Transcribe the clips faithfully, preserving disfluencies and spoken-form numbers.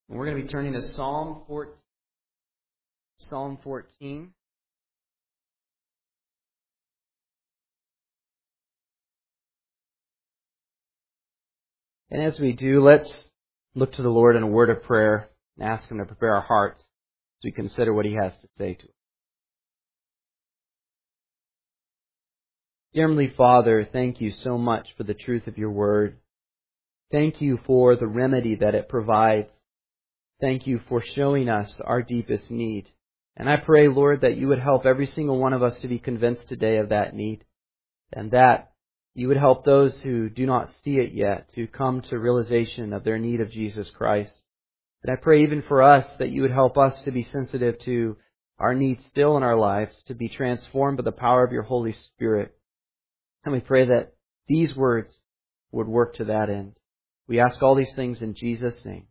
And we're going to be turning to Psalm fourteen. Psalm fourteen. And as we do, let's look to the Lord in a word of prayer and ask Him to prepare our hearts as we consider what He has to say to us. Dear Heavenly Father, thank you so much for the truth of your word. Thank you for the remedy that it provides. Thank you for showing us our deepest need. And I pray, Lord, that you would help every single one of us to be convinced today of that need, and that you would help those who do not see it yet to come to realization of their need of Jesus Christ. And I pray even for us that you would help us to be sensitive to our needs still in our lives, to be transformed by the power of your Holy Spirit. And we pray that these words would work to that end. We ask all these things in Jesus' name.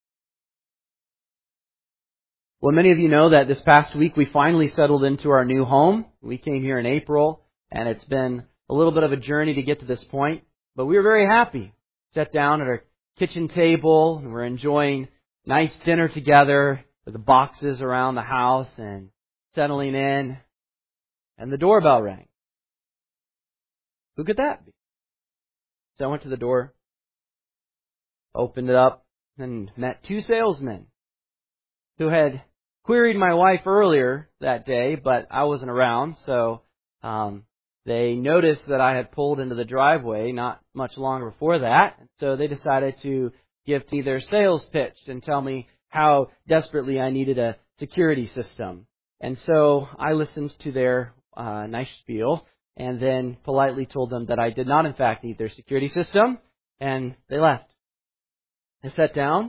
Well, many of you know that this past week we finally settled into our new home. We came here in April, and it's been a little bit of a journey to get to this point, but we were very happy. Sat down at our kitchen table, and we're enjoying nice dinner together with the boxes around the house and settling in, and the doorbell rang. Who could that be? So I went to the door, opened it up, and met two salesmen who had queried my wife earlier that day, but I wasn't around, so um, they noticed that I had pulled into the driveway not much longer before that, so they decided to give me their sales pitch and tell me how desperately I needed a security system. And so I listened to their uh, nice spiel and then politely told them that I did not in fact need their security system, and they left. I sat down,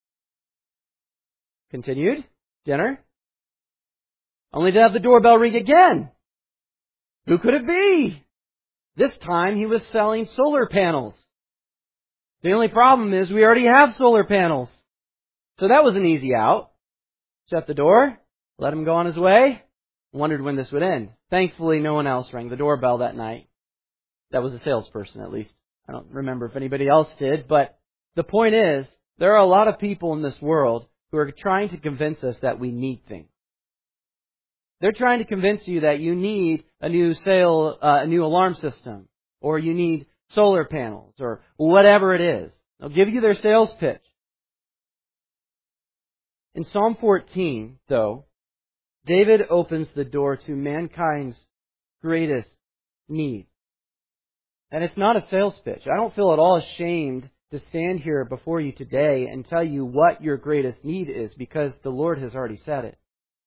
continued dinner, only to have the doorbell ring again. Who could it be? This time he was selling solar panels. The only problem is we already have solar panels. So that was an easy out. Shut the door, let him go on his way, wondered when this would end. Thankfully, no one else rang the doorbell that night. That was a salesperson, at least. I don't remember if anybody else did, but the point is, there are a lot of people in this world who are trying to convince us that we need things. They're trying to convince you that you need a new sale, uh, a new alarm system, or you need solar panels, or whatever it is. They'll give you their sales pitch. In Psalm fourteen, though, David opens the door to mankind's greatest need. And it's not a sales pitch. I don't feel at all ashamed to stand here before you today and tell you what your greatest need is, because the Lord has already said it.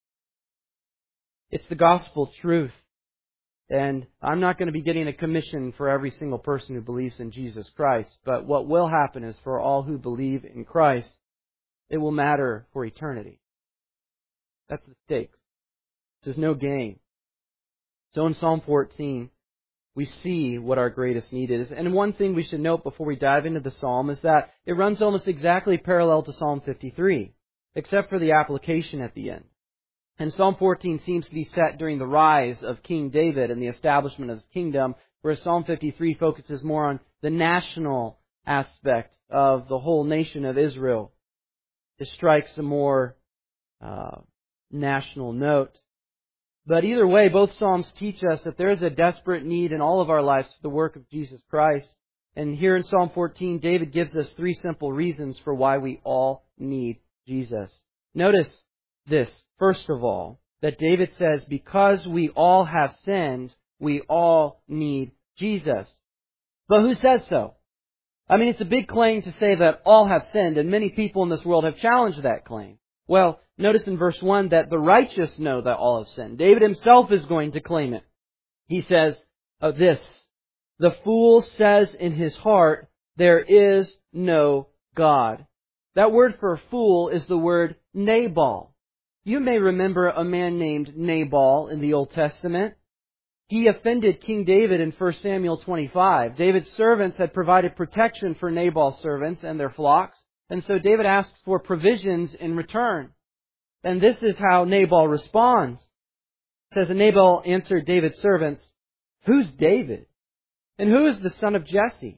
It's the gospel truth. And I'm not going to be getting a commission for every single person who believes in Jesus Christ. But what will happen is for all who believe in Christ, it will matter for eternity. That's the stakes. There's no gain. So in Psalm fourteen, we see what our greatest need is. And one thing we should note before we dive into the psalm is that it runs almost exactly parallel to Psalm fifty-three, except for the application at the end. And Psalm fourteen seems to be set during the rise of King David and the establishment of his kingdom, whereas Psalm fifty-three focuses more on the national aspect of the whole nation of Israel. It strikes a more uh, national note. But either way, both Psalms teach us that there is a desperate need in all of our lives for the work of Jesus Christ. And here in Psalm fourteen, David gives us three simple reasons for why we all need Jesus. Notice this, first of all, that David says, because we all have sinned, we all need Jesus. But who says so? I mean, it's a big claim to say that all have sinned, and many people in this world have challenged that claim. Well, notice in verse one that the righteous know that all have sinned. David himself is going to claim it. He says of this, the fool says in his heart, there is no God. That word for fool is the word Nabal. You may remember a man named Nabal in the Old Testament. He offended King David in First Samuel twenty-five. David's servants had provided protection for Nabal's servants and their flocks. And so David asks for provisions in return. And this is how Nabal responds. It says, and Nabal answered David's servants, who's David? And who is the son of Jesse?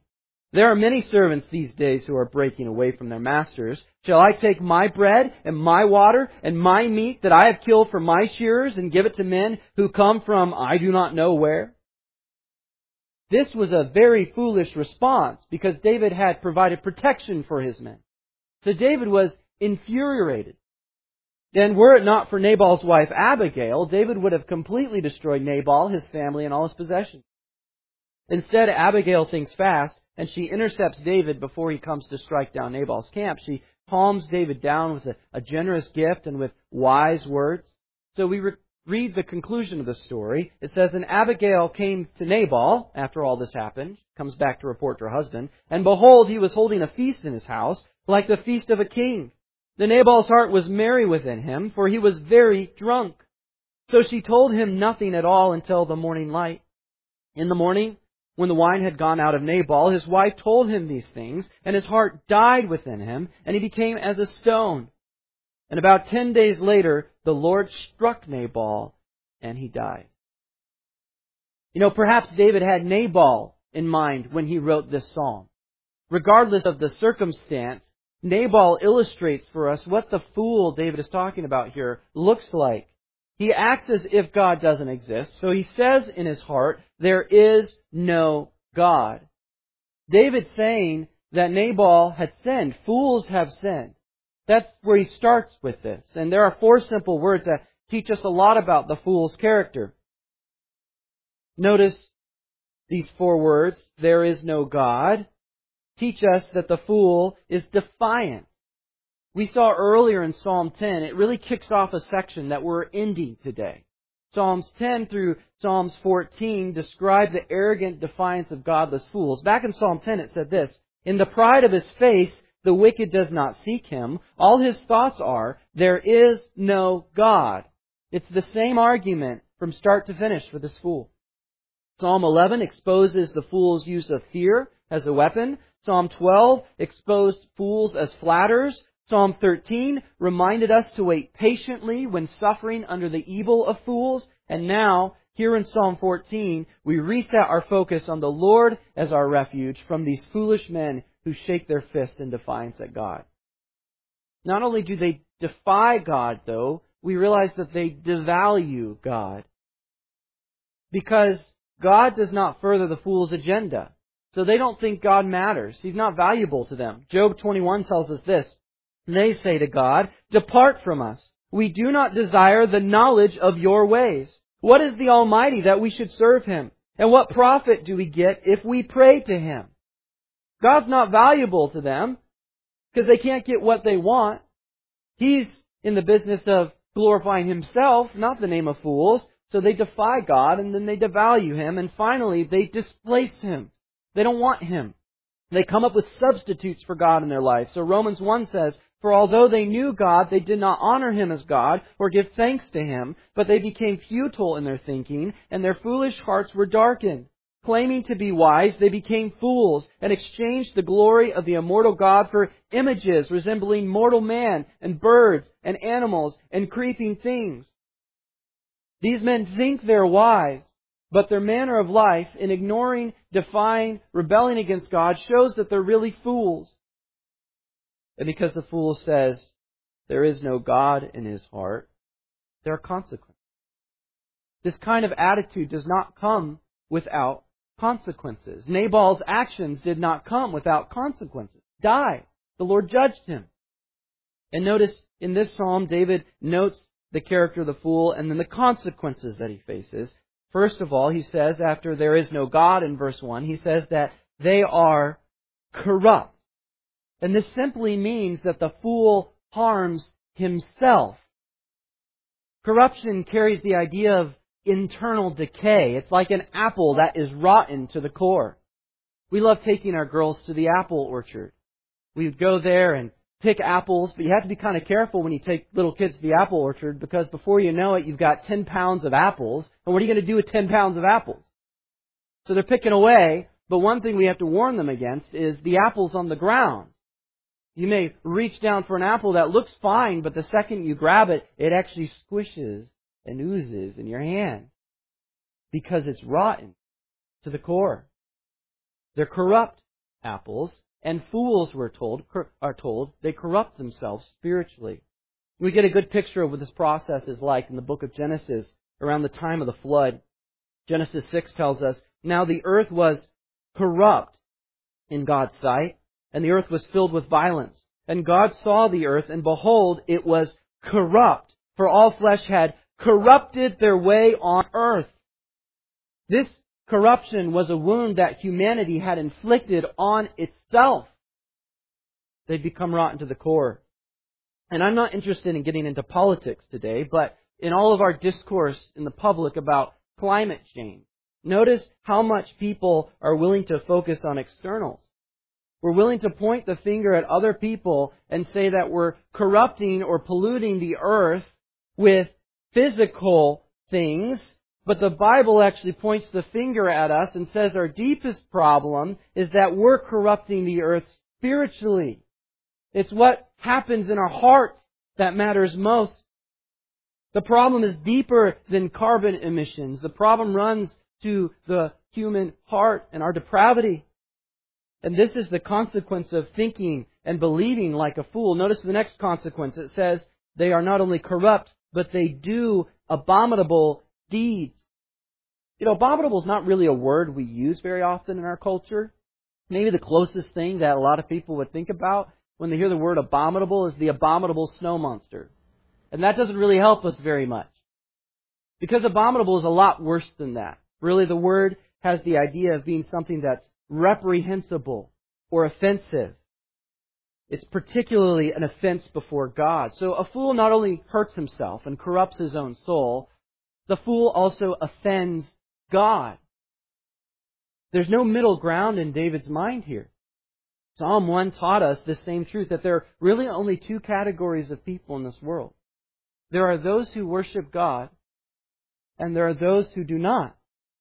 There are many servants these days who are breaking away from their masters. Shall I take my bread and my water and my meat that I have killed for my shearers and give it to men who come from I do not know where? This was a very foolish response because David had provided protection for his men. So David was infuriated. Then were it not for Nabal's wife Abigail, David would have completely destroyed Nabal, his family, and all his possessions. Instead, Abigail thinks fast, and she intercepts David before he comes to strike down Nabal's camp. She calms David down with a, a generous gift and with wise words. So we re- read the conclusion of the story. It says, and Abigail came to Nabal after all this happened, comes back to report to her husband, and behold, he was holding a feast in his house, like the feast of a king. The Nabal's heart was merry within him, for he was very drunk. So she told him nothing at all until the morning light. In the morning, when the wine had gone out of Nabal, his wife told him these things, and his heart died within him, and he became as a stone. And about ten days later, the Lord struck Nabal, and he died. You know, perhaps David had Nabal in mind when he wrote this psalm. Regardless of the circumstance, Nabal illustrates for us what the fool David is talking about here looks like. He acts as if God doesn't exist. So he says in his heart, there is no God. David's saying that Nabal had sinned. Fools have sinned. That's where he starts with this. And there are four simple words that teach us a lot about the fool's character. Notice these four words, there is no God, teach us that the fool is defiant. We saw earlier in Psalm ten, it really kicks off a section that we're ending today. Psalms ten through Psalms fourteen describe the arrogant defiance of godless fools. Back in Psalm ten it said this, in the pride of his face, the wicked does not seek him. All his thoughts are, there is no God. It's the same argument from start to finish for this fool. Psalm eleven exposes the fool's use of fear as a weapon. Psalm twelve exposed fools as flatterers. Psalm thirteen reminded us to wait patiently when suffering under the evil of fools. And now, here in Psalm fourteen, we reset our focus on the Lord as our refuge from these foolish men who shake their fist in defiance at God. Not only do they defy God, though, we realize that they devalue God. Because God does not further the fool's agenda. So they don't think God matters. He's not valuable to them. Job twenty-one tells us this. They say to God, depart from us. We do not desire the knowledge of your ways. What is the Almighty that we should serve Him? And what profit do we get if we pray to Him? God's not valuable to them because they can't get what they want. He's in the business of glorifying Himself, not the name of fools. So they defy God and then they devalue Him and finally they displace Him. They don't want Him. They come up with substitutes for God in their life. So Romans one says, for although they knew God, they did not honor Him as God or give thanks to Him, but they became futile in their thinking, and their foolish hearts were darkened. Claiming to be wise, they became fools and exchanged the glory of the immortal God for images resembling mortal man and birds and animals and creeping things. These men think they're wise, but their manner of life in ignoring, defying, rebelling against God shows that they're really fools. And because the fool says there is no God in his heart, there are consequences. This kind of attitude does not come without consequences. Nabal's actions did not come without consequences. Die. The Lord judged him. And notice in this psalm, David notes the character of the fool and then the consequences that he faces. First of all, he says, after there is no God in verse one, he says that they are corrupt. And this simply means that the fool harms himself. Corruption carries the idea of internal decay. It's like an apple that is rotten to the core. We love taking our girls to the apple orchard. We would go there and pick apples, but you have to be kind of careful when you take little kids to the apple orchard because before you know it, you've got ten pounds of apples. And what are you going to do with ten pounds of apples? So they're picking away, but one thing we have to warn them against is the apples on the ground. You may reach down for an apple that looks fine, but the second you grab it, it actually squishes and oozes in your hand because it's rotten to the core. They're corrupt apples, and fools, we're told, are told, they corrupt themselves spiritually. We get a good picture of what this process is like in the book of Genesis around the time of the flood. Genesis six tells us, "Now the earth was corrupt in God's sight, and the earth was filled with violence. And God saw the earth, and behold, it was corrupt, for all flesh had corrupted their way on earth." This corruption was a wound that humanity had inflicted on itself. They'd become rotten to the core. And I'm not interested in getting into politics today, but in all of our discourse in the public about climate change, notice how much people are willing to focus on externals. We're willing to point the finger at other people and say that we're corrupting or polluting the earth with physical things, but the Bible actually points the finger at us and says our deepest problem is that we're corrupting the earth spiritually. It's what happens in our hearts that matters most. The problem is deeper than carbon emissions. The problem runs to the human heart and our depravity. And this is the consequence of thinking and believing like a fool. Notice the next consequence. It says they are not only corrupt, but they do abominable deeds. You know, abominable is not really a word we use very often in our culture. Maybe the closest thing that a lot of people would think about when they hear the word abominable is the abominable snow monster. And that doesn't really help us very much. Because abominable is a lot worse than that. Really, the word has the idea of being something that's reprehensible or offensive. It's particularly an offense before God. So a fool not only hurts himself and corrupts his own soul, the fool also offends God. There's no middle ground in David's mind here. Psalm one taught us this same truth, that there are really only two categories of people in this world. There are those who worship God, and there are those who do not.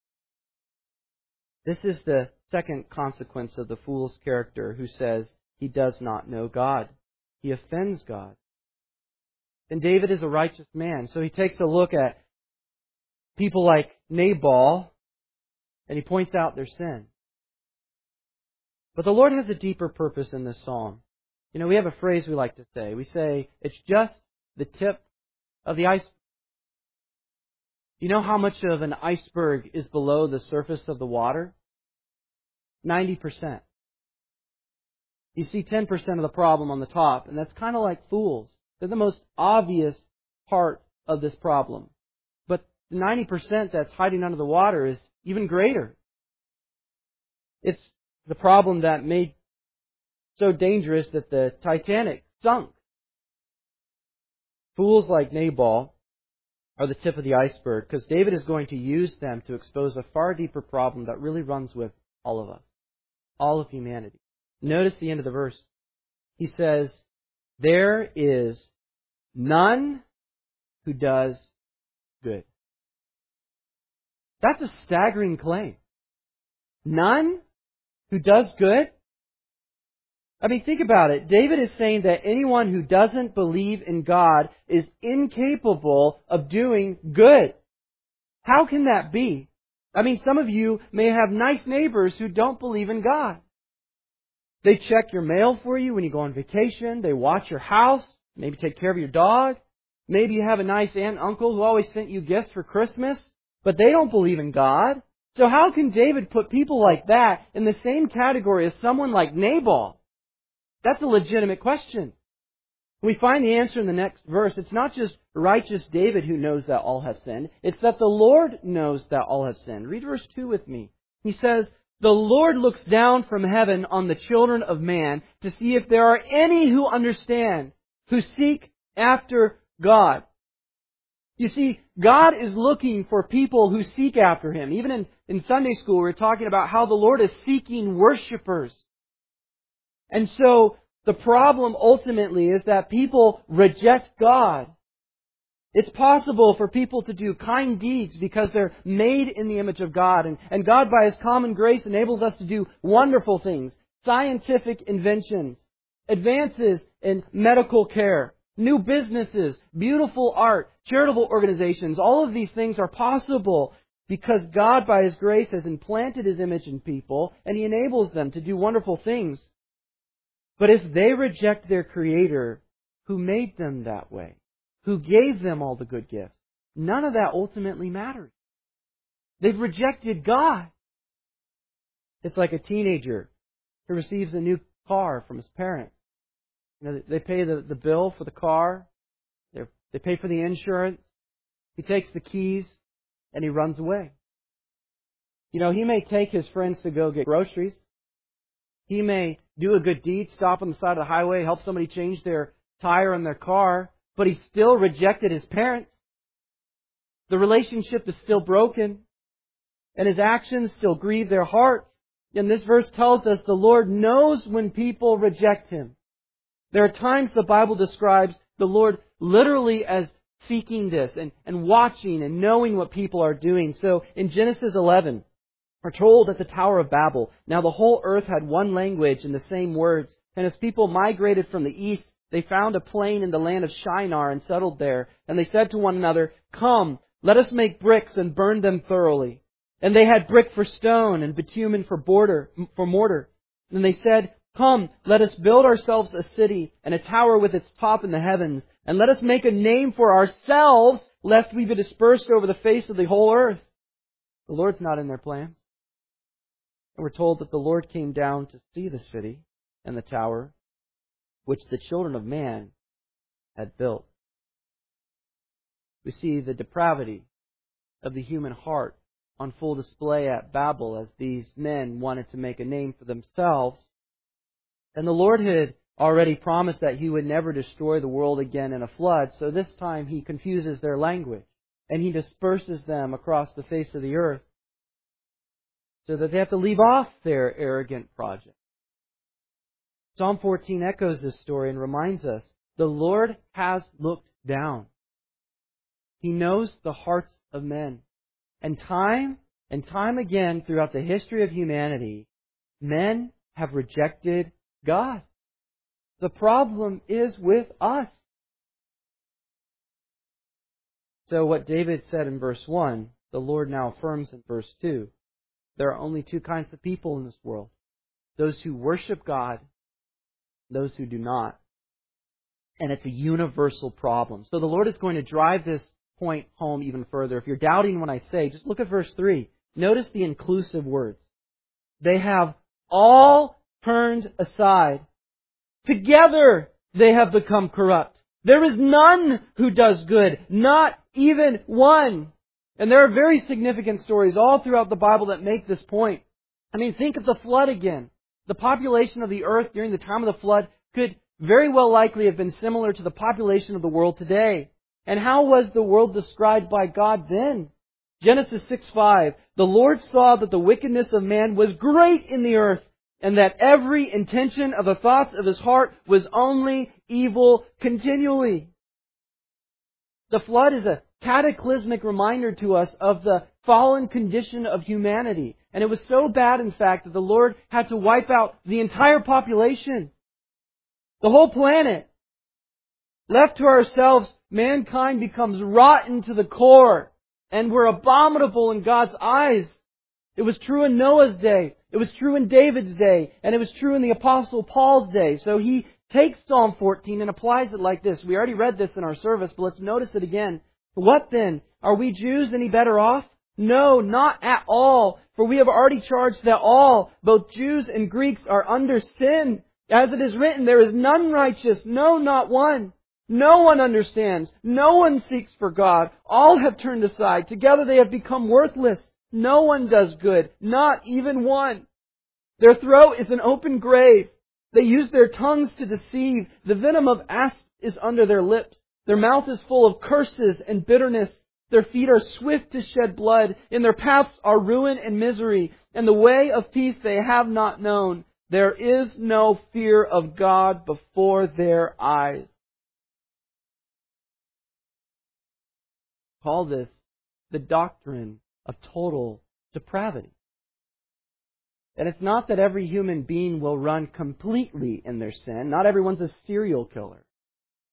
This is the second consequence of the fool's character, who says he does not know God. He offends God. And David is a righteous man, so he takes a look at people like Nabal, and he points out their sin. But the Lord has a deeper purpose in this psalm. You know, we have a phrase we like to say. We say, it's just the tip of the iceberg. You know how much of an iceberg is below the surface of the water? ninety percent. You see ten percent of the problem on the top, and that's kind of like fools. They're the most obvious part of this problem. But the ninety percent that's hiding under the water is even greater. It's the problem that made so dangerous that the Titanic sunk. Fools like Nabal are the tip of the iceberg, because David is going to use them to expose a far deeper problem that really runs with all of us, all of humanity. Notice the end of the verse. He says, there is none who does good. That's a staggering claim. None who does good? I mean, think about it. David is saying that anyone who doesn't believe in God is incapable of doing good. How can that be? I mean, some of you may have nice neighbors who don't believe in God. They check your mail for you when you go on vacation. They watch your house, maybe take care of your dog. Maybe you have a nice aunt and uncle who always sent you gifts for Christmas, but they don't believe in God. So how can David put people like that in the same category as someone like Nabal? That's a legitimate question. We find the answer in the next verse. It's not just righteous David who knows that all have sinned. It's that the Lord knows that all have sinned. Read verse two with me. He says, the Lord looks down from heaven on the children of man to see if there are any who understand, who seek after God. You see, God is looking for people who seek after Him. Even in, in Sunday school, we were talking about how the Lord is seeking worshipers. And so, the problem ultimately is that people reject God. It's possible for people to do kind deeds because they're made in the image of God. And, and God, by His common grace, enables us to do wonderful things. Scientific inventions, advances in medical care, new businesses, beautiful art, charitable organizations. All of these things are possible because God, by His grace, has implanted His image in people, and He enables them to do wonderful things. But if they reject their Creator, who made them that way, who gave them all the good gifts, none of that ultimately matters. They've rejected God. It's like a teenager who receives a new car from his parents. You know, they pay the, the bill for the car. They pay for the insurance. He takes the keys and he runs away. You know, he may take his friends to go get groceries. He may do a good deed, stop on the side of the highway, help somebody change their tire on their car, but he still rejected his parents. The relationship is still broken, and his actions still grieve their hearts. And this verse tells us the Lord knows when people reject Him. There are times the Bible describes the Lord literally as seeking this and, and watching and knowing what people are doing. So in Genesis eleven, we're told at the Tower of Babel, now the whole earth had one language and the same words. And as people migrated from the east, they found a plain in the land of Shinar and settled there. And they said to one another, "Come, let us make bricks and burn them thoroughly." And they had brick for stone and bitumen for border, for mortar. And they said, "Come, let us build ourselves a city and a tower with its top in the heavens. And let us make a name for ourselves, lest we be dispersed over the face of the whole earth." The Lord's not in their plans. And we're told that the Lord came down to see the city and the tower, which the children of man had built. We see the depravity of the human heart on full display at Babel as these men wanted to make a name for themselves. And the Lord had already promised that He would never destroy the world again in a flood, so this time He confuses their language and He disperses them across the face of the earth so that they have to leave off their arrogant project. Psalm fourteen echoes this story and reminds us the Lord has looked down. He knows the hearts of men. And time and time again throughout the history of humanity, men have rejected God. The problem is with us. So what David said in verse one, the Lord now affirms in verse two. There are only two kinds of people in this world. Those who worship God, those who do not. And it's a universal problem. So the Lord is going to drive this point home even further. If you're doubting what I say, just look at verse three. Notice the inclusive words. They have all turned aside. Together they have become corrupt. There is none who does good, not even one. And there are very significant stories all throughout the Bible that make this point. I mean, think of the flood again. The population of the earth during the time of the flood could very well likely have been similar to the population of the world today. And how was the world described by God then? Genesis six five, the Lord saw that the wickedness of man was great in the earth, and that every intention of the thoughts of his heart was only evil continually. The flood is a cataclysmic reminder to us of the fallen condition of humanity. And it was so bad, in fact, that the Lord had to wipe out the entire population. The whole planet. Left to ourselves, mankind becomes rotten to the core. And we're abominable in God's eyes. It was true in Noah's day. It was true in David's day. And it was true in the Apostle Paul's day. So he takes Psalm fourteen and applies it like this. We already read this in our service, but let's notice it again. What then? Are we Jews any better off? No, not at all. For we have already charged that all, both Jews and Greeks, are under sin. As it is written, there is none righteous, no, not one. No one understands. No one seeks for God. All have turned aside. Together they have become worthless. No one does good, not even one. Their throat is an open grave. They use their tongues to deceive. The venom of asp is under their lips. Their mouth is full of curses and bitterness. Their feet are swift to shed blood. In their paths are ruin and misery. And the way of peace they have not known. There is no fear of God before their eyes. Call this the doctrine of total depravity. And it's not that every human being will run completely in their sin. Not everyone's a serial killer.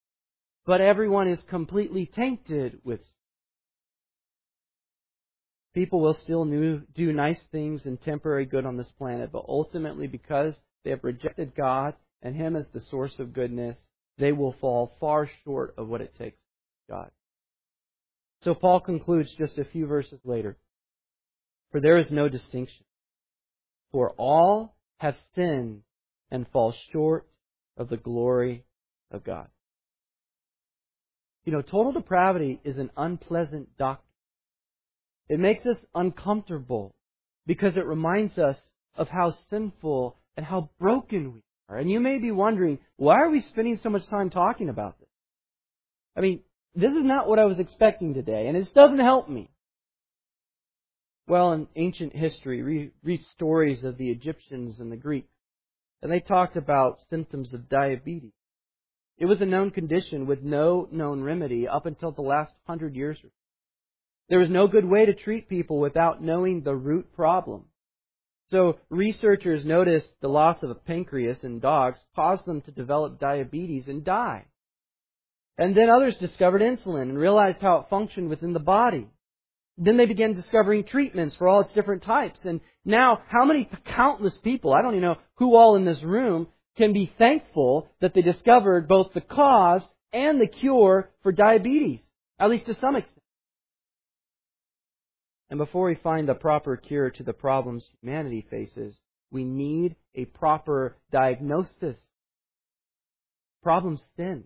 But everyone is completely tainted with sin. People will still new, do nice things and temporary good on this planet, but ultimately, because they have rejected God and Him as the source of goodness, they will fall far short of what it takes to God. So Paul concludes just a few verses later. For there is no distinction, for all have sinned and fall short of the glory of God. You know, total depravity is an unpleasant doctrine. It makes us uncomfortable because it reminds us of how sinful and how broken we are. And you may be wondering, why are we spending so much time talking about this? I mean, this is not what I was expecting today, and it doesn't help me. Well, in ancient history, read, read stories of the Egyptians and the Greeks, and they talked about symptoms of diabetes. It was a known condition with no known remedy up until the last hundred years or so. There was no good way to treat people without knowing the root problem. So researchers noticed the loss of a pancreas in dogs caused them to develop diabetes and die. And then others discovered insulin and realized how it functioned within the body. Then they began discovering treatments for all its different types. And now, how many countless people, I don't even know who all in this room, can be thankful that they discovered both the cause and the cure for diabetes, at least to some extent. And before we find the proper cure to the problems humanity faces, we need a proper diagnosis. Problem's sin.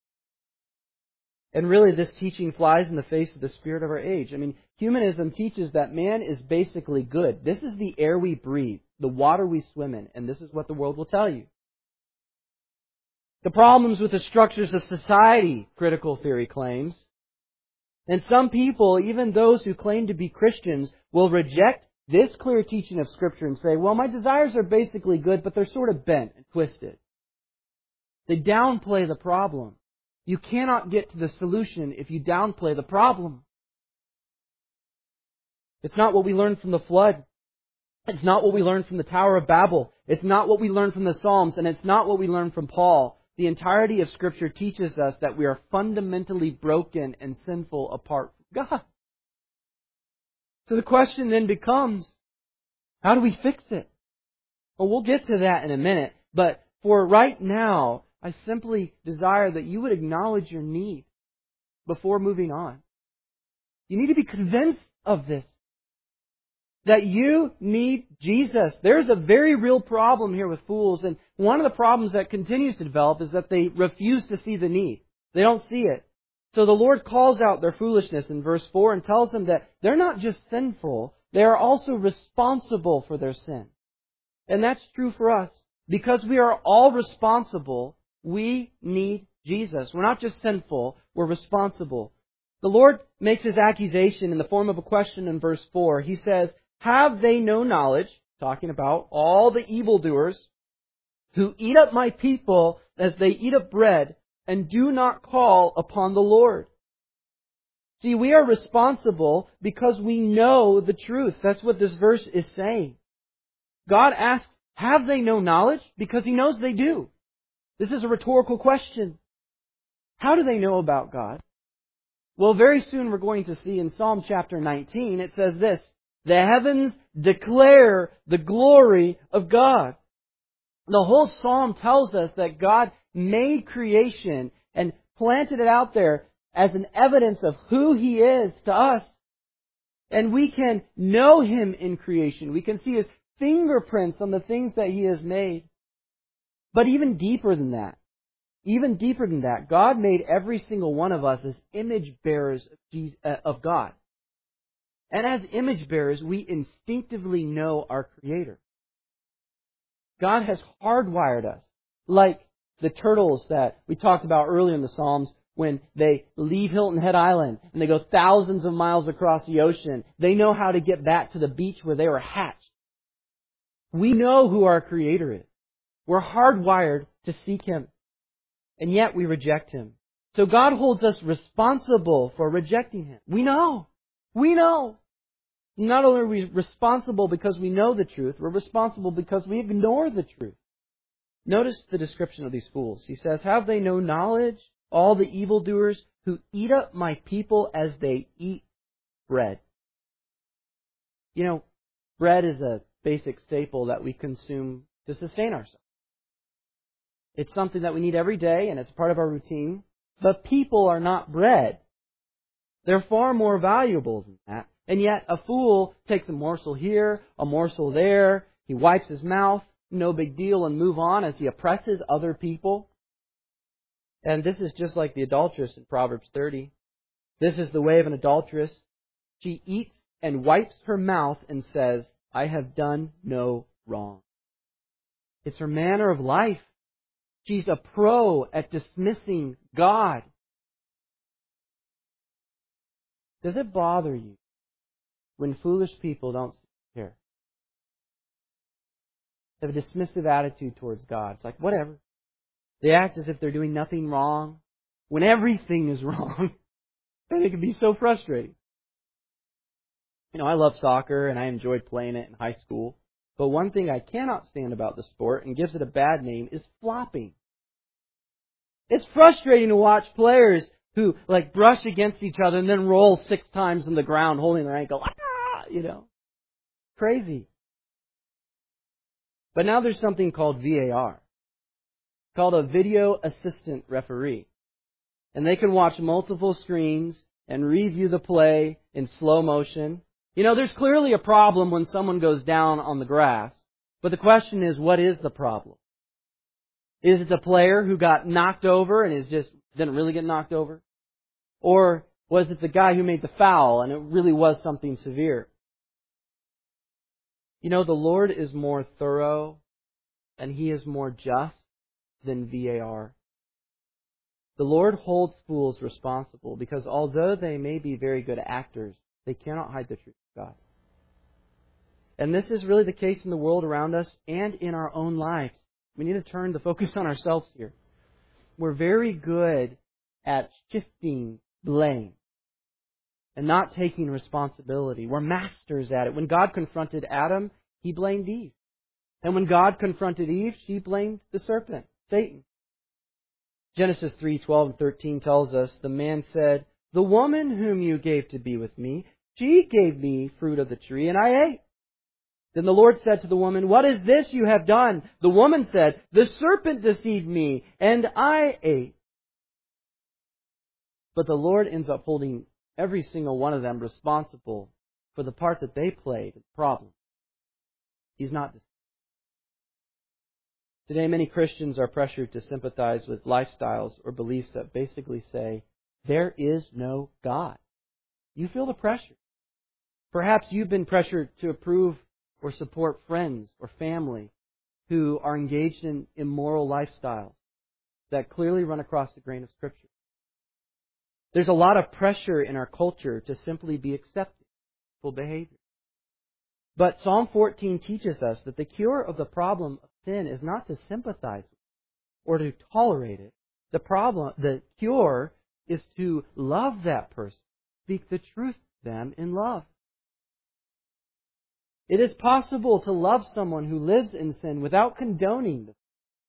And really, this teaching flies in the face of the spirit of our age. I mean, humanism teaches that man is basically good. This is the air we breathe, the water we swim in, and this is what the world will tell you. The problems with the structures of society, critical theory claims. And some people, even those who claim to be Christians, will reject this clear teaching of Scripture and say, well, my desires are basically good, but they're sort of bent and twisted. They downplay the problem. You cannot get to the solution if you downplay the problem. It's not what we learned from the flood. It's not what we learned from the Tower of Babel. It's not what we learned from the Psalms, and it's not what we learned from Paul. The entirety of Scripture teaches us that we are fundamentally broken and sinful apart from God. So the question then becomes, how do we fix it? Well, we'll get to that in a minute, but for right now, I simply desire that you would acknowledge your need before moving on. You need to be convinced of this. That you need Jesus. There's a very real problem here with fools, and one of the problems that continues to develop is that they refuse to see the need. They don't see it. So the Lord calls out their foolishness in verse four and tells them that they're not just sinful, they are also responsible for their sin. And that's true for us. Because we are all responsible, we need Jesus. We're not just sinful, we're responsible. The Lord makes His accusation in the form of a question in verse four. He says, have they no knowledge, talking about all the evildoers, who eat up my people as they eat up bread, and do not call upon the Lord? See, we are responsible because we know the truth. That's what this verse is saying. God asks, have they no knowledge? Because He knows they do. This is a rhetorical question. How do they know about God? Well, very soon we're going to see in Psalm chapter nineteen, it says this, the heavens declare the glory of God. The whole psalm tells us that God made creation and planted it out there as an evidence of who He is to us. And we can know Him in creation. We can see His fingerprints on the things that He has made. But even deeper than that, even deeper than that, God made every single one of us as image bearers of Jesus, uh, of God. And as image bearers, we instinctively know our Creator. God has hardwired us, like the turtles that we talked about earlier in the Psalms, when they leave Hilton Head Island and they go thousands of miles across the ocean. They know how to get back to the beach where they were hatched. We know who our Creator is. We're hardwired to seek Him. And yet we reject Him. So God holds us responsible for rejecting Him. We know. We know. Not only are we responsible because we know the truth, we're responsible because we ignore the truth. Notice the description of these fools. He says, have they no knowledge, all the evildoers who eat up my people as they eat bread? You know, bread is a basic staple that we consume to sustain ourselves. It's something that we need every day, and it's part of our routine. But people are not bread. They're far more valuable than that. And yet, a fool takes a morsel here, a morsel there. He wipes his mouth, no big deal, and move on as he oppresses other people. And this is just like the adulteress in Proverbs thirty. This is the way of an adulteress. She eats and wipes her mouth and says, I have done no wrong. It's her manner of life. She's a pro at dismissing God. Does it bother you when foolish people don't care? They have a dismissive attitude towards God. It's like, whatever. They act as if they're doing nothing wrong when everything is wrong. And it can be so frustrating. You know, I love soccer and I enjoyed playing it in high school. But one thing I cannot stand about the sport and gives it a bad name is flopping. It's frustrating to watch players who like brush against each other and then roll six times on the ground holding their ankle. Ah, you know, crazy. But now there's something called V A R, called a video assistant referee. And they can watch multiple screens and review the play in slow motion. You know, there's clearly a problem when someone goes down on the grass. But the question is, what is the problem? Is it the player who got knocked over and is just didn't really get knocked over? Or was it the guy who made the foul and it really was something severe? You know, the Lord is more thorough and He is more just than V A R. The Lord holds fools responsible because although they may be very good actors, they cannot hide the truth of God. And this is really the case in the world around us and in our own lives. We need to turn the focus on ourselves here. We're very good at shifting blame and not taking responsibility. We're masters at it. When God confronted Adam, He blamed Eve. And when God confronted Eve, she blamed the serpent, Satan. Genesis three twelve and thirteen tells us, the man said, the woman whom you gave to be with me, she gave me fruit of the tree, and I ate. Then the Lord said to the woman, what is this you have done? The woman said, the serpent deceived me, and I ate. But the Lord ends up holding every single one of them responsible for the part that they played in the problem. He's not deceived. Today, many Christians are pressured to sympathize with lifestyles or beliefs that basically say, there is no God. You feel the pressure. Perhaps you've been pressured to approve or support friends or family who are engaged in immoral lifestyles that clearly run across the grain of Scripture. There's a lot of pressure in our culture to simply be accepted for behavior. But Psalm fourteen teaches us that the cure of the problem of sin is not to sympathize with it or to tolerate it. The problem, the cure is to love that person, speak the truth to them in love. It is possible to love someone who lives in sin without condoning them.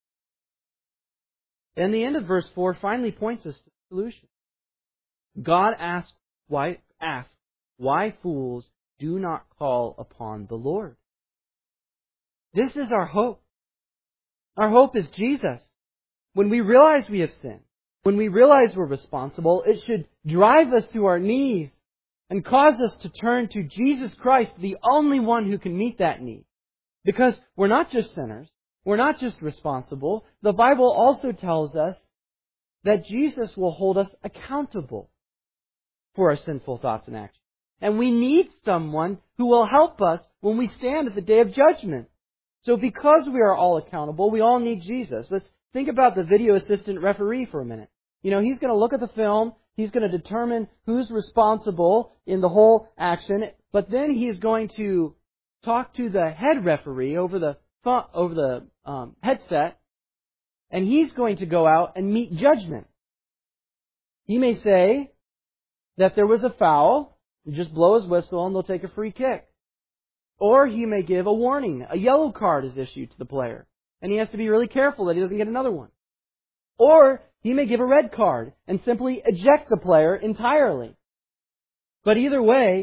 And the end of verse four finally points us to the solution. God asks why, asks, why fools do not call upon the Lord. This is our hope. Our hope is Jesus. When we realize we have sinned, when we realize we're responsible, it should drive us to our knees and cause us to turn to Jesus Christ, the only one who can meet that need. Because we're not just sinners. We're not just responsible. The Bible also tells us that Jesus will hold us accountable for our sinful thoughts and actions. And we need someone who will help us when we stand at the day of judgment. So because we are all accountable, we all need Jesus. Let's think about the video assistant referee for a minute. You know, he's going to look at the film. He's going to determine who's responsible in the whole action. But then he's going to talk to the head referee over the over the um, headset. And he's going to go out and meet judgment. He may say that there was a foul. You just blow his whistle and they'll take a free kick. Or he may give a warning. A yellow card is issued to the player. And he has to be really careful that he doesn't get another one. Or he may give a red card and simply eject the player entirely. But either way,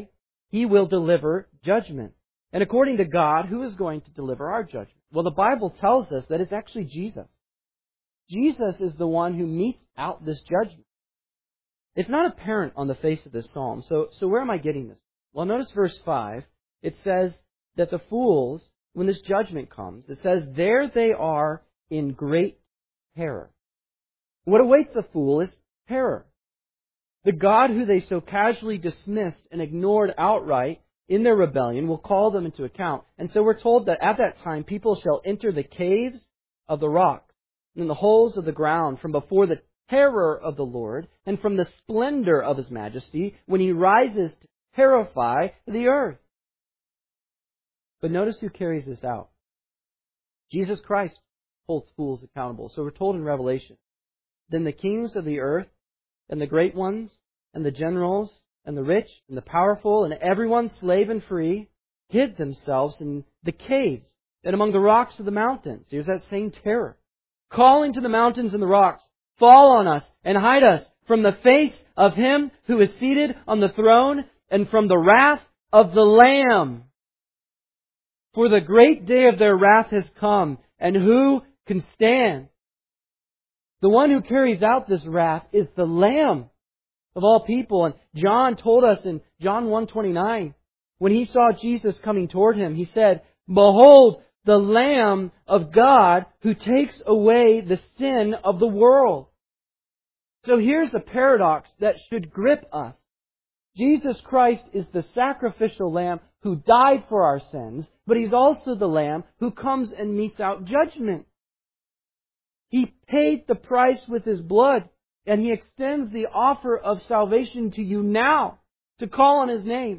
He will deliver judgment. And according to God, who is going to deliver our judgment? Well, the Bible tells us that it's actually Jesus. Jesus is the one who metes out this judgment. It's not apparent on the face of this psalm. So, so where am I getting this? Well, notice verse five. It says that the fools, when this judgment comes, it says, there they are in great terror. What awaits the fool is terror. The God who they so casually dismissed and ignored outright in their rebellion will call them into account. And so we're told that at that time people shall enter the caves of the rocks and in the holes of the ground from before the terror of the Lord and from the splendor of His majesty when He rises to terrify the earth. But notice who carries this out. Jesus Christ holds fools accountable. So we're told in Revelation, then the kings of the earth and the great ones and the generals and the rich and the powerful and everyone, slave and free, hid themselves in the caves and among the rocks of the mountains. Here's that same terror. Calling to the mountains and the rocks, fall on us and hide us from the face of Him who is seated on the throne and from the wrath of the Lamb. For the great day of their wrath has come, and who can stand? The one who carries out this wrath is the Lamb of all people. And John told us in John one twenty-nine, when he saw Jesus coming toward him, he said, behold, the Lamb of God who takes away the sin of the world. So here's the paradox that should grip us. Jesus Christ is the sacrificial Lamb who died for our sins, but He's also the Lamb who comes and metes out judgment. He paid the price with His blood, and He extends the offer of salvation to you now to call on His name.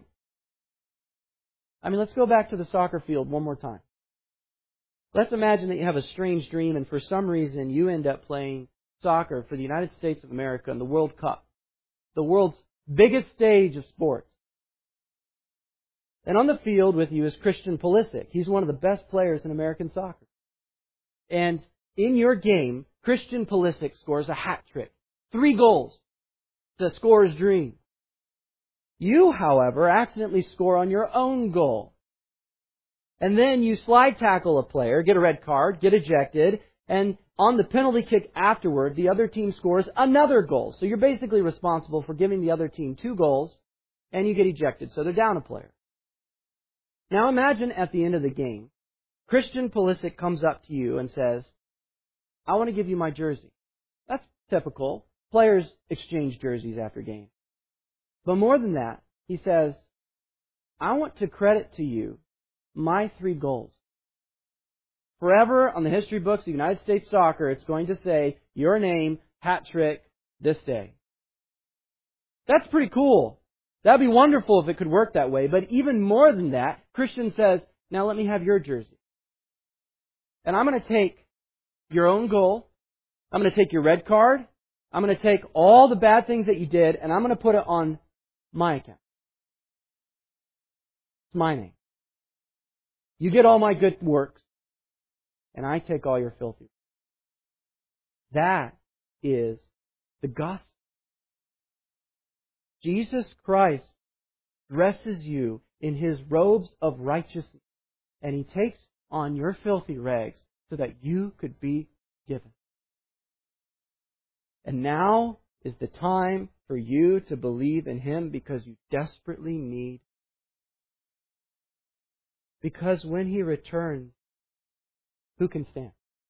I mean, let's go back to the soccer field one more time. Let's imagine that you have a strange dream and for some reason you end up playing soccer for the United States of America in the World Cup, the world's biggest stage of sports. And on the field with you is Christian Pulisic. He's one of the best players in American soccer. And in your game, Christian Pulisic scores a hat trick. Three goals. It's a scorer's dream. You, however, accidentally score on your own goal. And then you slide tackle a player, get a red card, get ejected, and on the penalty kick afterward, the other team scores another goal. So you're basically responsible for giving the other team two goals, and you get ejected, so they're down a player. Now imagine at the end of the game, Christian Pulisic comes up to you and says, I want to give you my jersey. That's typical. Players exchange jerseys after games. But more than that, he says, I want to credit to you my three goals. Forever on the history books of United States soccer, it's going to say, your name, hat trick, this day. That's pretty cool. That'd be wonderful if it could work that way. But even more than that, Christian says, now let me have your jersey. And I'm going to take your own goal. I'm going to take your red card. I'm going to take all the bad things that you did, and I'm going to put it on my account. It's my name. You get all my good works, and I take all your filthy. That is the gospel. Jesus Christ dresses you in His robes of righteousness, and He takes on your filthy rags so that you could be given. And now is the time for you to believe in Him because you desperately need. Because when He returns, who can stand?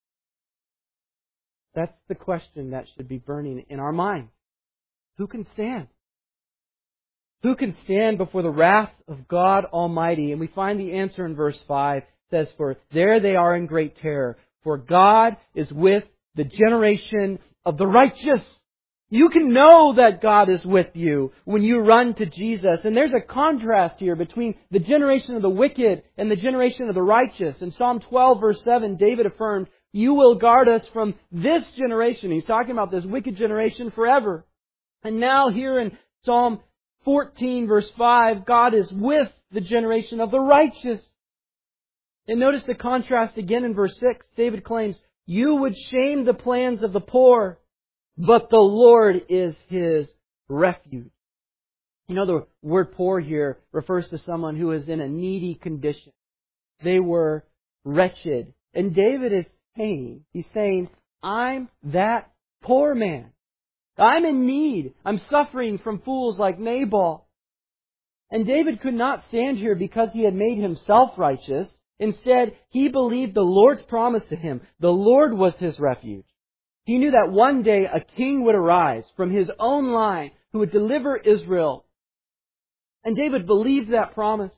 That's the question that should be burning in our minds. Who can stand? Who can stand before the wrath of God Almighty? And we find the answer in verse five. It says, for there they are in great terror. For God is with the generation of the righteous. You can know that God is with you when you run to Jesus. And there's a contrast here between the generation of the wicked and the generation of the righteous. In Psalm twelve, verse seven, David affirmed, you will guard us from this generation. He's talking about this wicked generation forever. And now here in Psalm fourteen, verse five, God is with the generation of the righteous. And notice the contrast again in verse six. David claims, you would shame the plans of the poor, but the Lord is his refuge. You know, the word poor here refers to someone who is in a needy condition. They were wretched. And David is saying, he's saying, I'm that poor man. I'm in need. I'm suffering from fools like Nabal. And David could not stand here because he had made himself righteous. Instead, he believed the Lord's promise to him. The Lord was his refuge. He knew that one day a king would arise from his own line who would deliver Israel. And David believed that promise.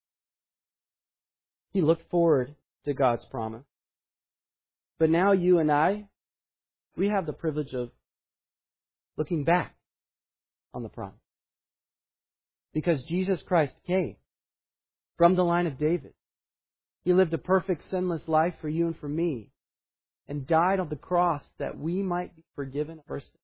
He looked forward to God's promise. But now you and I, we have the privilege of looking back on the promise. Because Jesus Christ came from the line of David. He lived a perfect, sinless life for you and for me, and died on the cross that we might be forgiven of our sins.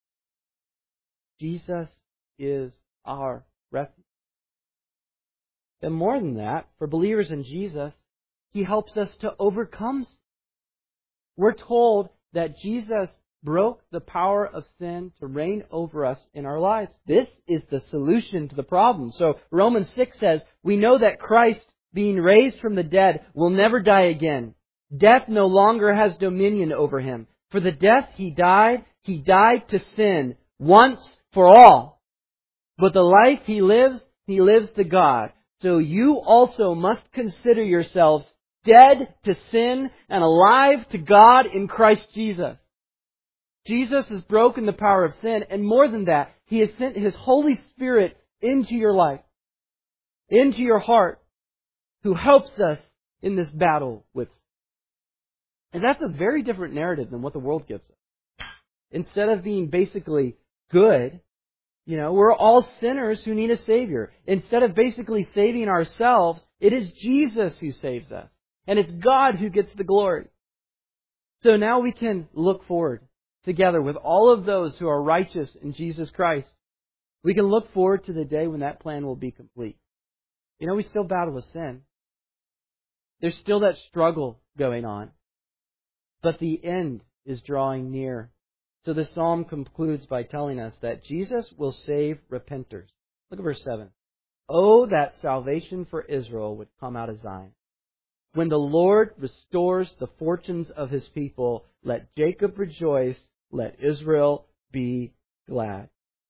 Jesus is our refuge. And more than that, for believers in Jesus, He helps us to overcome sin. We're told that Jesus broke the power of sin to reign over us in our lives. This is the solution to the problem. So Romans six says, we know that Christ, being raised from the dead, will never die again. Death no longer has dominion over Him. For the death He died, He died to sin once for all. But the life He lives, He lives to God. So you also must consider yourselves dead to sin and alive to God in Christ Jesus. Jesus has broken the power of sin, and more than that, He has sent His Holy Spirit into your life, into your heart, who helps us in this battle with sin. And that's a very different narrative than what the world gives us. Instead of being basically good, you know, we're all sinners who need a Savior. Instead of basically saving ourselves, it is Jesus who saves us. And it's God who gets the glory. So now we can look forward together with all of those who are righteous in Jesus Christ. We can look forward to the day when that plan will be complete. You know, we still battle with sin. There's still that struggle going on. But the end is drawing near. So the psalm concludes by telling us that Jesus will save repenters. Look at verse seven. Oh, that salvation for Israel would come out of Zion. When the Lord restores the fortunes of His people, let Jacob rejoice, let Israel be glad.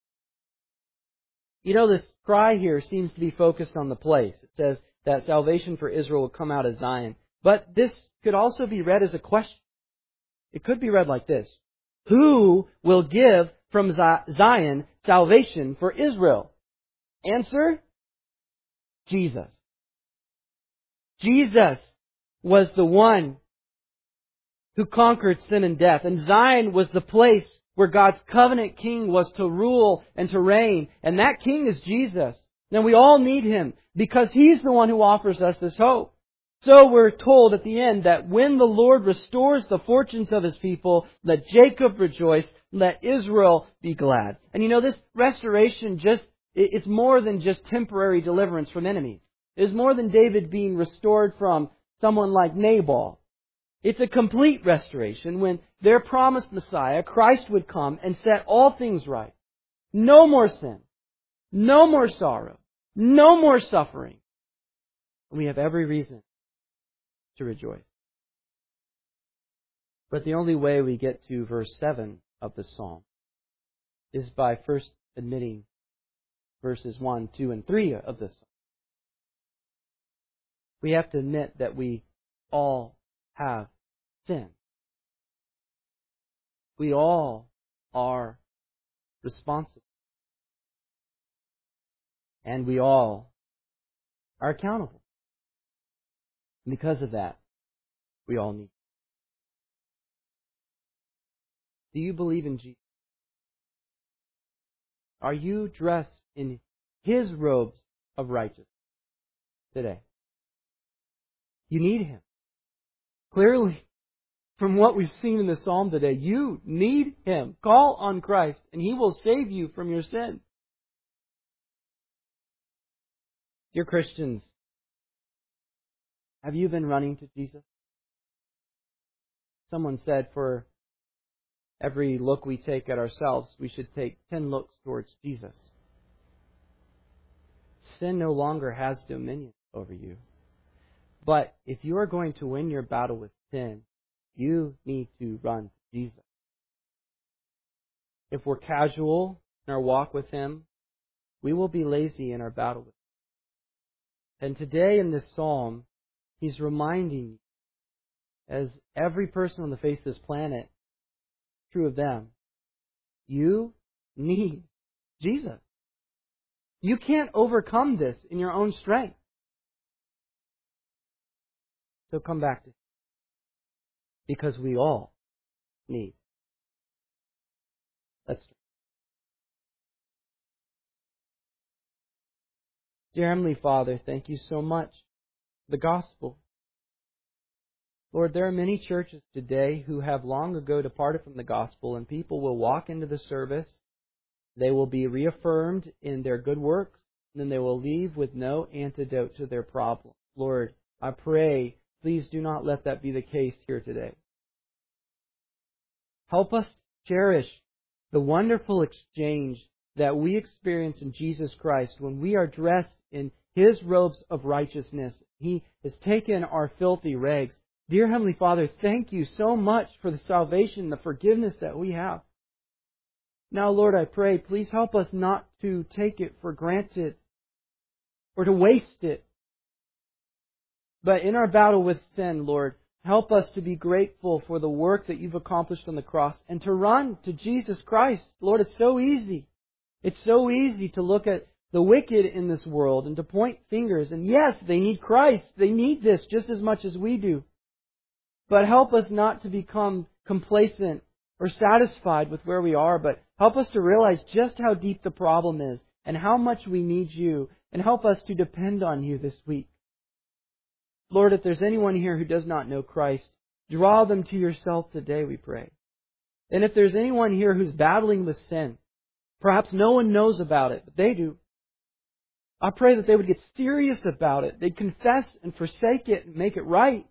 You know, this cry here seems to be focused on the place. It says that salvation for Israel will come out of Zion. But this could also be read as a question. It could be read like this. Who will give from Zion salvation for Israel? Answer, Jesus. Jesus was the one who conquered sin and death. And Zion was the place where God's covenant king was to rule and to reign. And that king is Jesus. Now we all need Him because He's the one who offers us this hope. So we're told at the end that when the Lord restores the fortunes of His people, let Jacob rejoice, let Israel be glad. And you know, this restoration just, it's more than just temporary deliverance from enemies. It's more than David being restored from someone like Nabal. It's a complete restoration when their promised Messiah, Christ, would come and set all things right. No more sin. No more sorrow. No more suffering. And we have every reason to rejoice. But the only way we get to verse seven of the psalm is by first admitting verses one, two, and three of the psalm. We have to admit that we all have sin. We all are responsible. And we all are accountable. Because of that, we all need. Do you believe in Jesus? Are you dressed in His robes of righteousness today? You need Him. Clearly, from what we've seen in the psalm today, you need Him. Call on Christ, and He will save you from your sin. Dear Christians, have you been running to Jesus? Someone said for every look we take at ourselves, we should take ten looks towards Jesus. sin no longer has dominion over you. But if you are going to win your battle with sin, you need to run to Jesus. If we're casual in our walk with Him, we will be lazy in our battle with Him. And today in this psalm, He's reminding you, as every person on the face of this planet, true of them, you need Jesus. You can't overcome this in your own strength. So come back to Him. Because we all need. Let's pray. Dear Heavenly Father, thank you so much for the gospel. Lord, there are many churches today who have long ago departed from the gospel, and people will walk into the service, they will be reaffirmed in their good works, and then they will leave with no antidote to their problem. Lord, I pray, please do not let that be the case here today. Help us cherish the wonderful exchange that we experience in Jesus Christ when we are dressed in His robes of righteousness. He has taken our filthy rags. Dear Heavenly Father, thank you so much for the salvation, the forgiveness that we have. Now, Lord, I pray, please help us not to take it for granted or to waste it. But in our battle with sin, Lord, help us to be grateful for the work that You've accomplished on the cross and to run to Jesus Christ. Lord, it's so easy. It's so easy to look at the wicked in this world and to point fingers. And yes, they need Christ. They need this just as much as we do. But help us not to become complacent or satisfied with where we are, but help us to realize just how deep the problem is and how much we need You, and help us to depend on You this week. Lord, if there's anyone here who does not know Christ, draw them to Yourself today, we pray. And if there's anyone here who's battling with sin, perhaps no one knows about it, but they do, I pray that they would get serious about it. They'd confess and forsake it and make it right.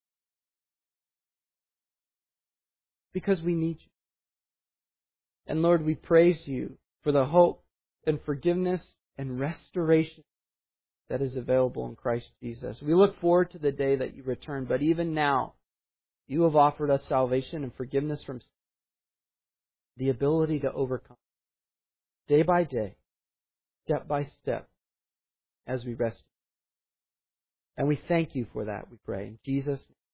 Because we need You. And Lord, we praise You for the hope and forgiveness and restoration that is available in Christ Jesus. We look forward to the day that You return, but even now, You have offered us salvation and forgiveness from sin, the ability to overcome day by day, step by step, as we rest. And we thank You for that, we pray. In Jesus' name.